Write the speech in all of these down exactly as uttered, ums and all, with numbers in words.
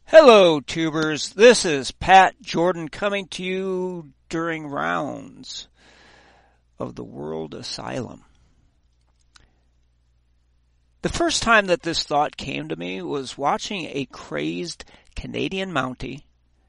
Hello, tubers. This is Pat Jordan coming to you during rounds of the World Asylum. The first time that this thought came to me was watching a crazed Canadian Mountie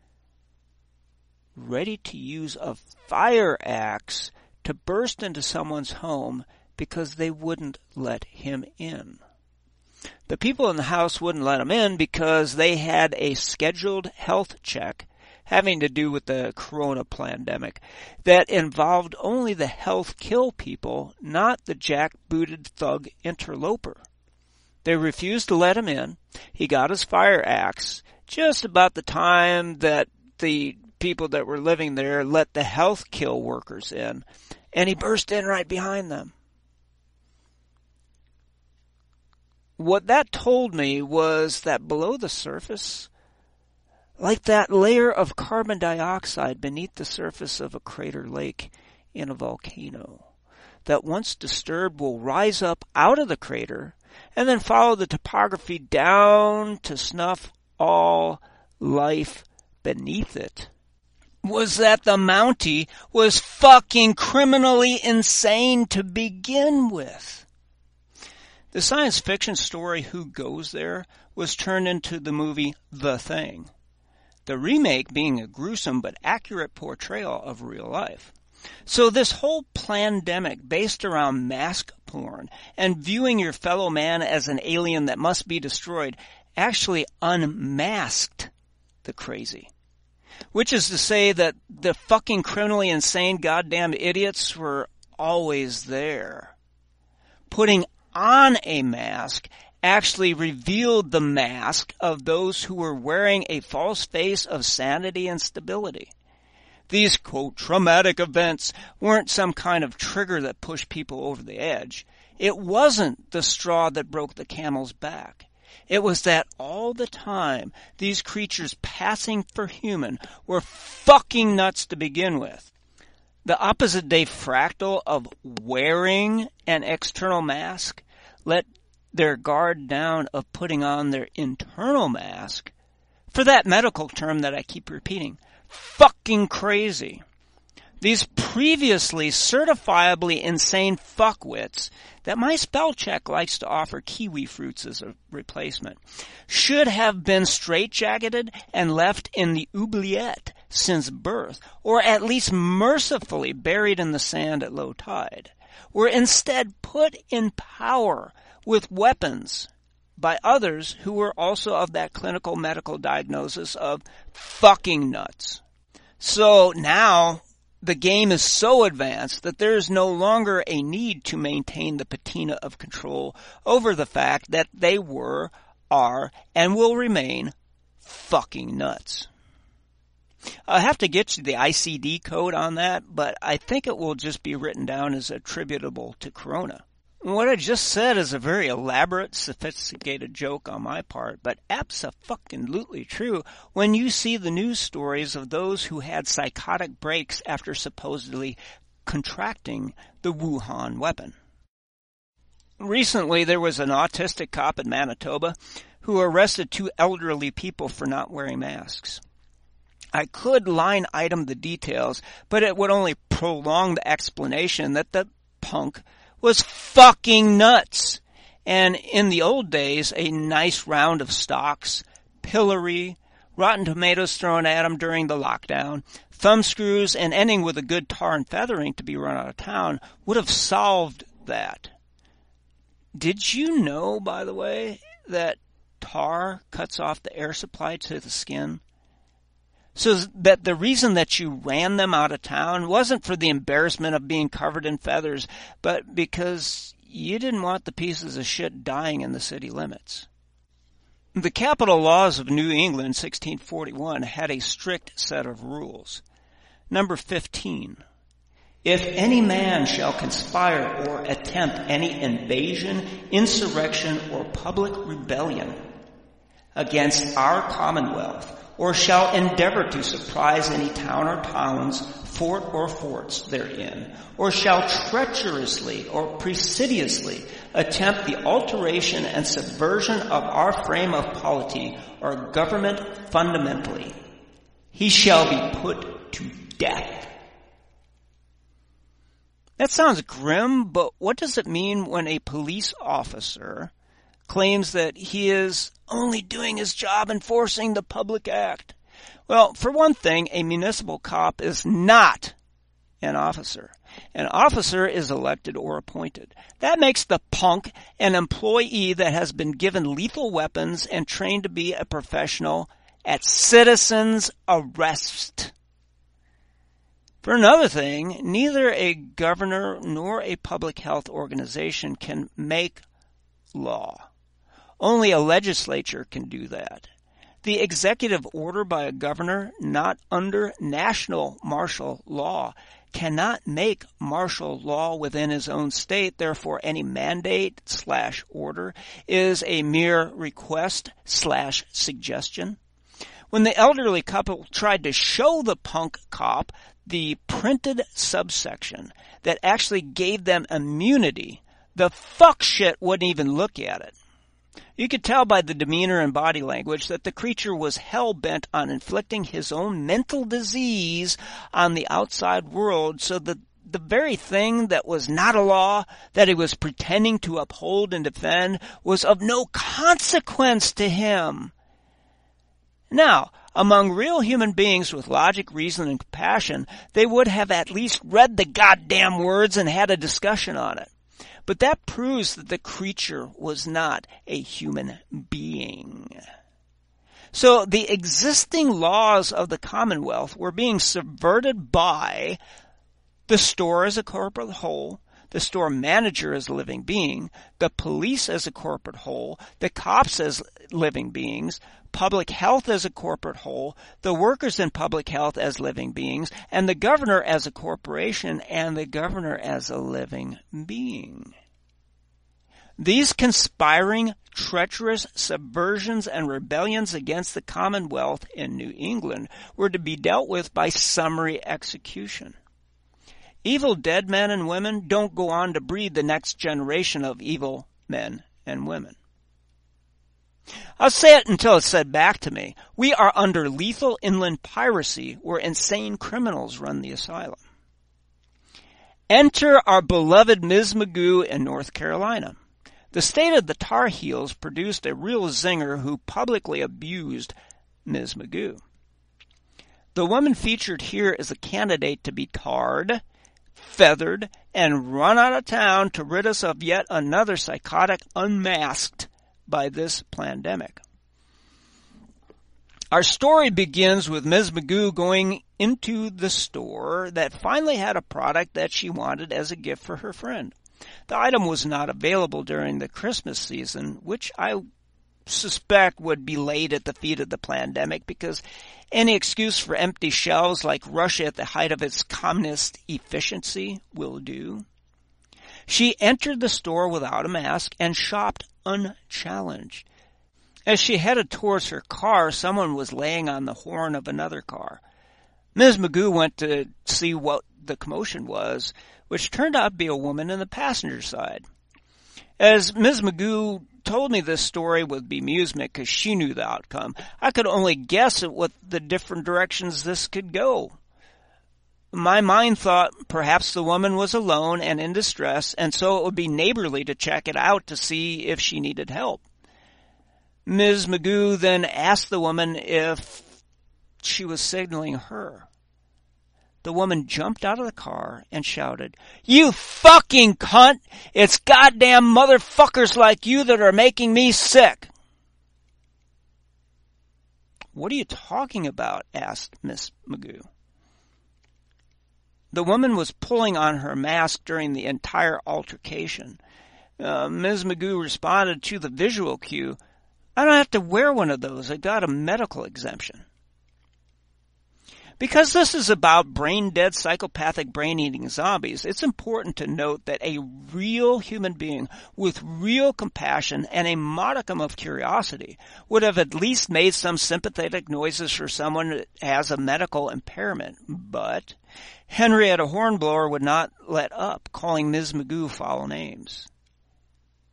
ready to use a fire axe to burst into someone's home because they wouldn't let him in. The people in the house wouldn't let him in because they had a scheduled health check having to do with the corona pandemic that involved only the health kill people, not the jackbooted thug interloper. They refused to let him in. He got his fire axe just about the time that the people that were living there let the health kill workers in, and he burst in right behind them. What that told me was that below the surface, like that layer of carbon dioxide beneath the surface of a crater lake in a volcano, that once disturbed will rise up out of the crater and then follow the topography down to snuff all life beneath it, was that the Mountie was fucking criminally insane to begin with. The science fiction story Who Goes There was turned into the movie The Thing, the remake being a gruesome but accurate portrayal of real life. So this whole plandemic based around mask porn and viewing your fellow man as an alien that must be destroyed actually unmasked the crazy. Which is to say that the fucking criminally insane goddamn idiots were always there. Putting on a mask actually revealed the mask of those who were wearing a false face of sanity and stability. These, quote, traumatic events weren't some kind of trigger that pushed people over the edge. It wasn't the straw that broke the camel's back. It was that all the time these creatures passing for human were fucking nuts to begin with. The opposite day fractal of wearing an external mask let their guard down of putting on their internal mask, for that medical term that I keep repeating, fucking crazy. These previously certifiably insane fuckwits that my spell check likes to offer kiwi fruits as a replacement should have been straitjacketed and left in the oubliette since birth, or at least mercifully buried in the sand at low tide, were instead put in power with weapons by others who were also of that clinical medical diagnosis of fucking nuts. So now the game is so advanced that there is no longer a need to maintain the patina of control over the fact that they were, are, and will remain fucking nuts. I'll have to get you the I C D code on that, but I think it will just be written down as attributable to corona. What I just said is a very elaborate, sophisticated joke on my part, but abso-fucking-lutely true when you see the news stories of those who had psychotic breaks after supposedly contracting the Wuhan weapon. Recently, there was an autistic cop in Manitoba who arrested two elderly people for not wearing masks. I could line item the details, but it would only prolong the explanation that the punk was fucking nuts. And in the old days, a nice round of stocks, pillory, rotten tomatoes thrown at him during the lockdown, thumb screws, and ending with a good tar and feathering to be run out of town would have solved that. Did you know, by the way, that tar cuts off the air supply to the skin? So that the reason that you ran them out of town wasn't for the embarrassment of being covered in feathers, but because you didn't want the pieces of shit dying in the city limits. The capital laws of New England, sixteen forty-one, had a strict set of rules. Number fifteen. If any man shall conspire or attempt any invasion, insurrection, or public rebellion against our commonwealth, or shall endeavor to surprise any town or towns, fort or forts therein, or shall treacherously or presidiously attempt the alteration and subversion of our frame of polity or government fundamentally, he shall be put to death. That sounds grim, but what does it mean when a police officer claims that he is only doing his job enforcing the public act? Well, for one thing, a municipal cop is not an officer. An officer is elected or appointed. That makes the punk an employee that has been given lethal weapons and trained to be a professional at citizen's arrest. For another thing, neither a governor nor a public health organization can make law. Only a legislature can do that. The executive order by a governor not under national martial law cannot make martial law within his own state. Therefore, any mandate slash order is a mere request slash suggestion. When the elderly couple tried to show the punk cop the printed subsection that actually gave them immunity, the fuck shit wouldn't even look at it. You could tell by the demeanor and body language that the creature was hell-bent on inflicting his own mental disease on the outside world, so that the very thing that was not a law, that he was pretending to uphold and defend, was of no consequence to him. Now, among real human beings with logic, reason, and compassion, they would have at least read the goddamn words and had a discussion on it. But that proves that the creature was not a human being. So the existing laws of the Commonwealth were being subverted by the store as a corporate whole, the store manager as a living being, the police as a corporate whole, the cops as living beings, public health as a corporate whole, the workers in public health as living beings, and the governor as a corporation, and the governor as a living being. These conspiring, treacherous subversions and rebellions against the Commonwealth in New England were to be dealt with by summary execution. Evil dead men and women don't go on to breed the next generation of evil men and women. I'll say it until it's said back to me. We are under lethal inland piracy where insane criminals run the asylum. Enter our beloved Miz Magoo in North Carolina. The state of the Tar Heels produced a real zinger who publicly abused Miz Magoo. The woman featured here is a candidate to be tarred, feathered, and run out of town to rid us of yet another psychotic unmasked by this pandemic. Our story begins with Miz Magoo going into the store that finally had a product that she wanted as a gift for her friend. The item was not available during the Christmas season, which I suspect would be laid at the feet of the pandemic because any excuse for empty shelves like Russia at the height of its communist efficiency will do. She entered the store without a mask and shopped unchallenged. As she headed towards her car, someone was laying on the horn of another car. Miz Magoo went to see what the commotion was, which turned out to be a woman in the passenger side. As Miz Magoo told me this story with bemusement because she knew the outcome, I could only guess at what the different directions this could go. My mind thought perhaps the woman was alone and in distress, and so it would be neighborly to check it out to see if she needed help. Miz Magoo then asked the woman if she was signaling her. The woman jumped out of the car and shouted, "You fucking cunt! It's goddamn motherfuckers like you that are making me sick!" "What are you talking about?" asked Miss Magoo. The woman was pulling on her mask during the entire altercation. Uh, Miz Magoo responded to the visual cue, "I don't have to wear one of those. I got a medical exemption." Because this is about brain-dead, psychopathic, brain-eating zombies, it's important to note that a real human being with real compassion and a modicum of curiosity would have at least made some sympathetic noises for someone that has a medical impairment. But Henrietta Hornblower would not let up, calling Miz Magoo foul names.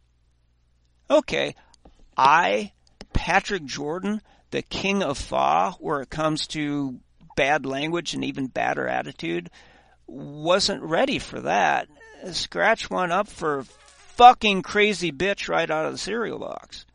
Okay, I, Patrick Jordan, the king of fa, where it comes to bad language and even badder attitude, wasn't ready for that. Scratch one up for fucking crazy bitch right out of the cereal box.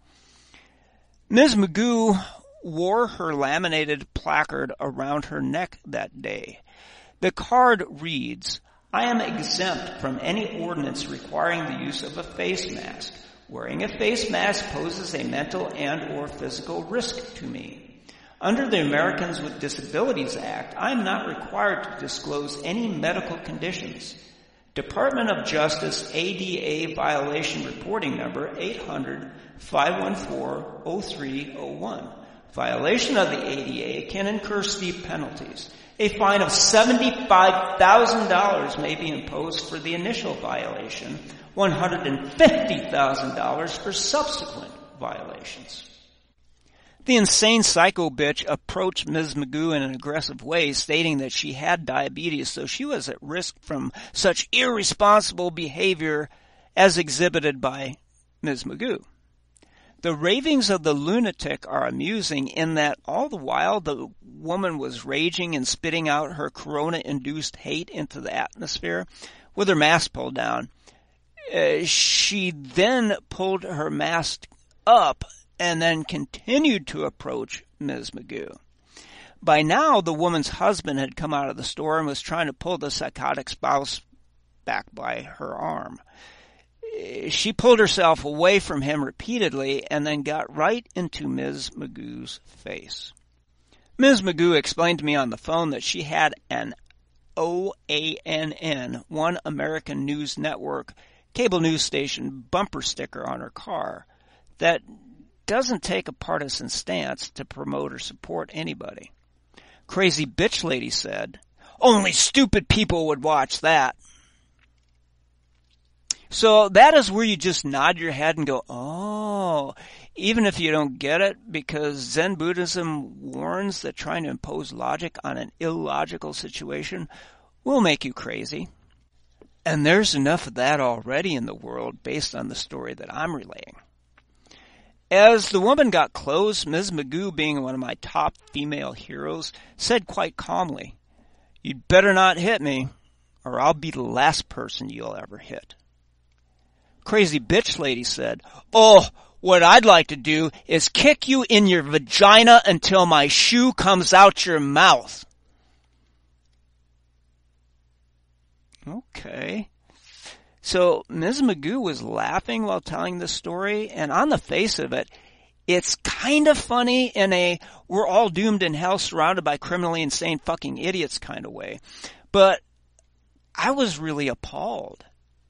Miz Magoo wore her laminated placard around her neck that day. The card reads, I am exempt from any ordinance requiring the use of a face mask. Wearing a face mask poses a mental and or physical risk to me. Under the Americans with Disabilities Act, I am not required to disclose any medical conditions. Department of Justice A D A violation reporting number eight hundred, five one four, oh three oh one. Violation of the A D A can incur steep penalties. A fine of seventy-five thousand dollars may be imposed for the initial violation, one hundred fifty thousand dollars for subsequent violations. The insane psycho bitch approached Miz Magoo in an aggressive way, stating that she had diabetes, so she was at risk from such irresponsible behavior as exhibited by Miz Magoo. The ravings of the lunatic are amusing in that all the while the woman was raging and spitting out her corona-induced hate into the atmosphere with her mask pulled down. Uh, she then pulled her mask up and then continued to approach Miz Magoo. By now, the woman's husband had come out of the store and was trying to pull the psychotic spouse back by her arm. She pulled herself away from him repeatedly and then got right into Miz Magoo's face. Miz Magoo explained to me on the phone that she had an O A N N, One American News Network, cable news station bumper sticker on her car that doesn't take a partisan stance to promote or support anybody. Crazy Bitch Lady said, only stupid people would watch that. So that is where you just nod your head and go, oh, even if you don't get it, because Zen Buddhism warns that trying to impose logic on an illogical situation will make you crazy. And there's enough of that already in the world based on the story that I'm relaying. As the woman got close, Miz Magoo, being one of my top female heroes, said quite calmly, you'd better not hit me, or I'll be the last person you'll ever hit. Crazy Bitch Lady said, oh, what I'd like to do is kick you in your vagina until my shoe comes out your mouth. Okay. So Miz Magoo was laughing while telling this story, and on the face of it, it's kind of funny in a we're all doomed in hell surrounded by criminally insane fucking idiots kind of way. But I was really appalled.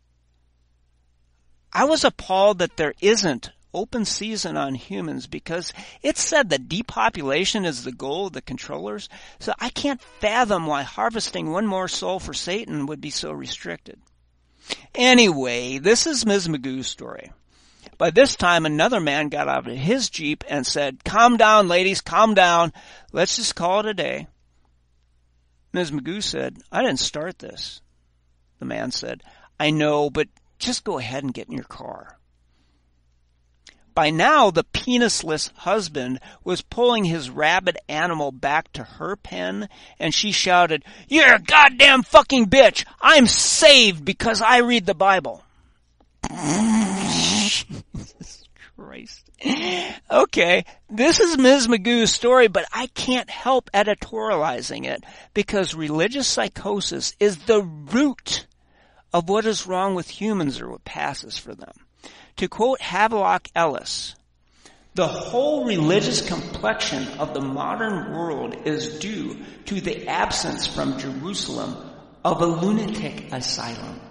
I was appalled that there isn't open season on humans because it said that depopulation is the goal of the controllers. So I can't fathom why harvesting one more soul for Satan would be so restricted. Anyway, this is Miz Magoo's story. By this time, another man got out of his Jeep and said, calm down, ladies, calm down. Let's just call it a day. Miz Magoo said, I didn't start this. The man said, I know, but just go ahead and get in your car. By now, the penisless husband was pulling his rabid animal back to her pen, and she shouted, you're a goddamn fucking bitch! I'm saved because I read the Bible. Jesus Christ. Okay, this is Miz Magoo's story, but I can't help editorializing it because religious psychosis is the root of what is wrong with humans or what passes for them. To quote Havelock Ellis, the whole religious complexion of the modern world is due to the absence from Jerusalem of a lunatic asylum.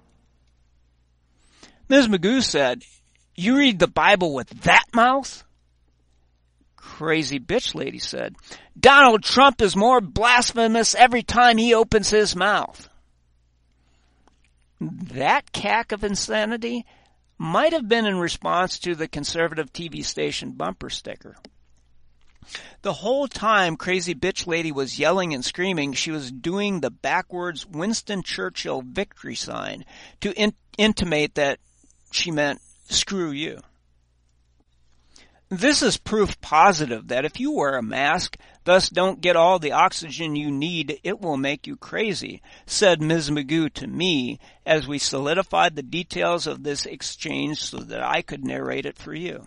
Miz Magoo said, you read the Bible with that mouth? Crazy Bitch Lady said, Donald Trump is more blasphemous every time he opens his mouth. That cack of insanity might have been in response to the conservative T V station bumper sticker. The whole time Crazy Bitch Lady was yelling and screaming, she was doing the backwards Winston Churchill victory sign to in- intimate that she meant screw you. This is proof positive that if you wear a mask, thus don't get all the oxygen you need, it will make you crazy, said Miz Magoo to me as we solidified the details of this exchange so that I could narrate it for you.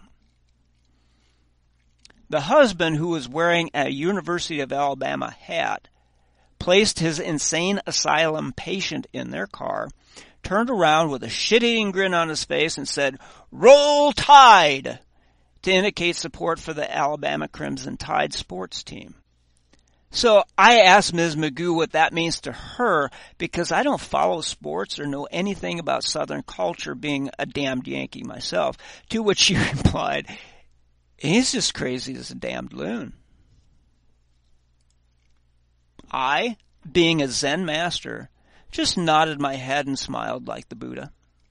The husband, who was wearing a University of Alabama hat, placed his insane asylum patient in their car, turned around with a shit-eating grin on his face and said, "Roll Tide!" to indicate support for the Alabama Crimson Tide sports team. So I asked Miz Magoo what that means to her because I don't follow sports or know anything about Southern culture, being a damned Yankee myself, to which she replied, "He's just crazy as a damned loon." I, being a Zen master, just nodded my head and smiled like the Buddha.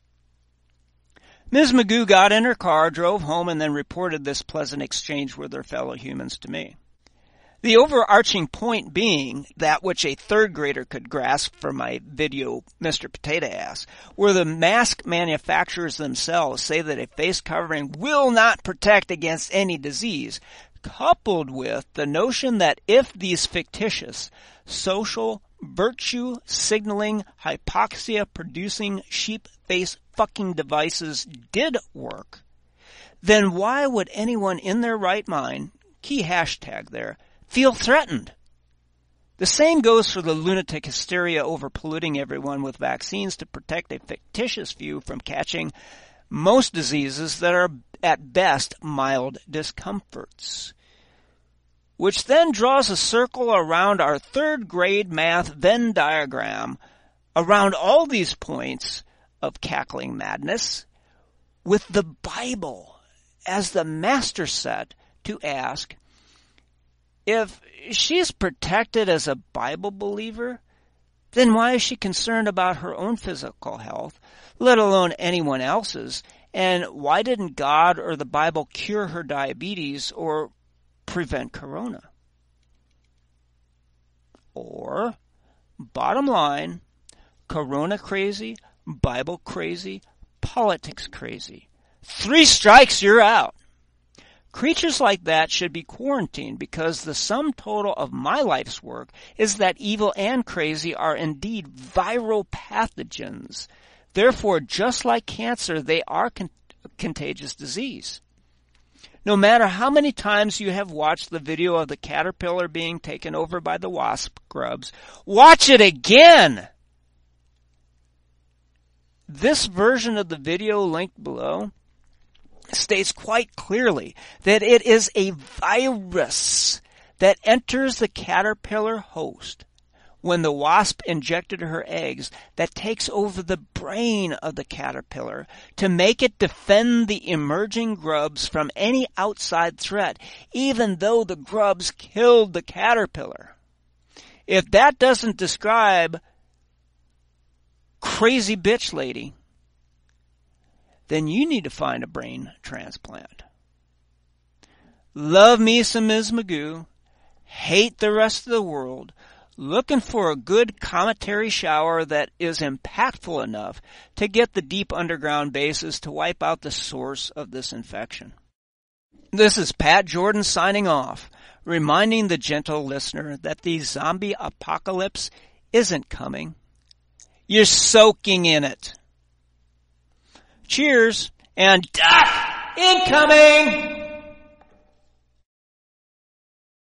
Miz Magoo got in her car, drove home, and then reported this pleasant exchange with her fellow humans to me. The overarching point being that which a third grader could grasp from my video, Mister Potato Ass, where the mask manufacturers themselves say that a face covering will not protect against any disease, coupled with the notion that if these fictitious, social, virtue-signaling, hypoxia-producing sheep face fucking devices did work, then why would anyone in their right mind, key hashtag there, feel threatened? The same goes for the lunatic hysteria over polluting everyone with vaccines to protect a fictitious few from catching most diseases that are at best mild discomforts. Which then draws a circle around our third grade math Venn diagram around all these points of cackling madness, with the Bible as the master set to ask, if she's protected as a Bible believer, then why is she concerned about her own physical health, let alone anyone else's? And why didn't God or the Bible cure her diabetes or prevent corona? Or, bottom line, corona crazy, Bible crazy, politics crazy. Three strikes, you're out. Creatures like that should be quarantined because the sum total of my life's work is that evil and crazy are indeed viral pathogens. Therefore, just like cancer, they are con- contagious disease. No matter how many times you have watched the video of the caterpillar being taken over by the wasp grubs, watch it again! This version of the video linked below states quite clearly that it is a virus that enters the caterpillar host when the wasp injected her eggs, that takes over the brain of the caterpillar to make it defend the emerging grubs from any outside threat, even though the grubs killed the caterpillar. If that doesn't describe crazy bitch lady, then you need to find a brain transplant. Love me some Miz Magoo, hate the rest of the world, looking for a good cometary shower that is impactful enough to get the deep underground bases to wipe out the source of this infection. This is Pat Jordan signing off, reminding the gentle listener that the zombie apocalypse isn't coming. You're soaking in it. Cheers and duck incoming!